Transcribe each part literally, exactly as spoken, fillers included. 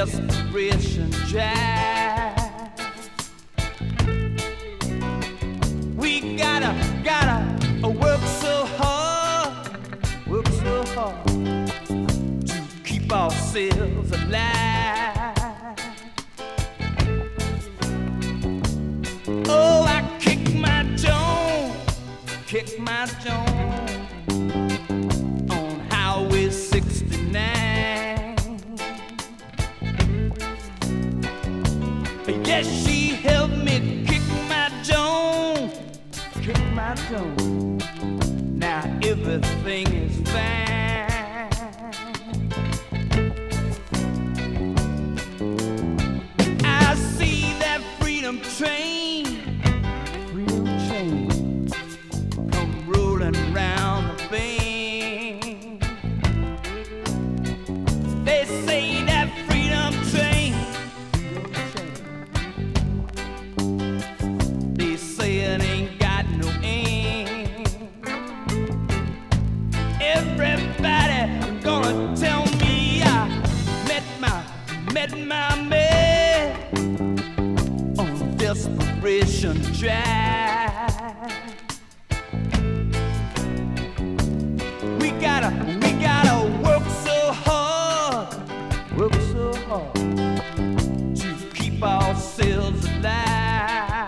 desperation jazz. We gotta, gotta work so hard, work so hard to keep ourselves alive. Oh, I kick my Jones, kick my Jones on Highway sixty-nine. Yes, she helped me kick my Jones, kick my Jones. Now everything is fine. I see that freedom train, freedom train, come rolling round the bend. They say that freedom train, they say it ain't got no end. Everybody gonna tell me I met my, met my man on Desperation Drive. We gotta, we gotta work so hard, work so hard to keep ourselves alive.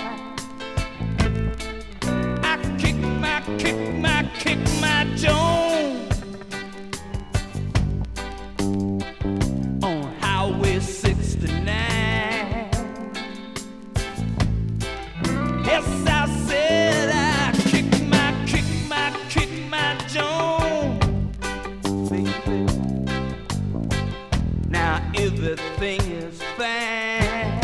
I kick my, kick my, kick my Jones on Highway sixty-nine. Yes, I said I kick my, kick my, kick my Jones, baby. Now everything is fine.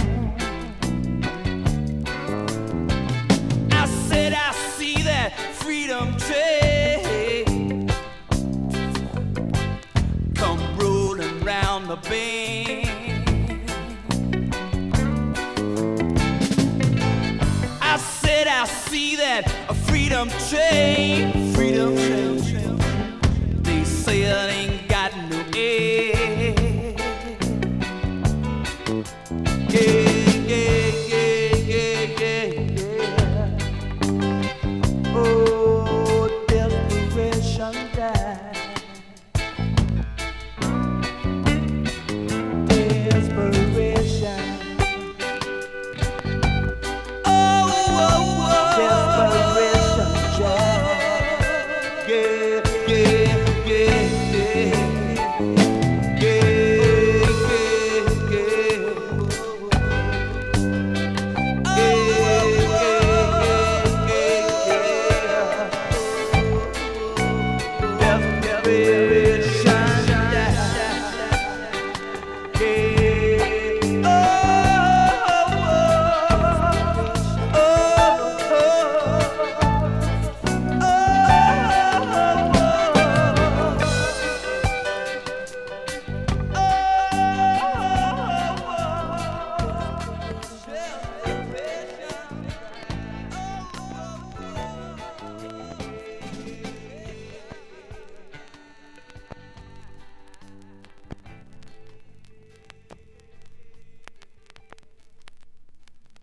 I said I see that freedom train come rolling round the bend. I said I see that freedom train, freedom train. They say it ain't got no end. Yeah, yeah, yeah, yeah, yeah, yeah. Oh, desperation died. Desperation. Oh, oh, oh. Desperation died. Yeah.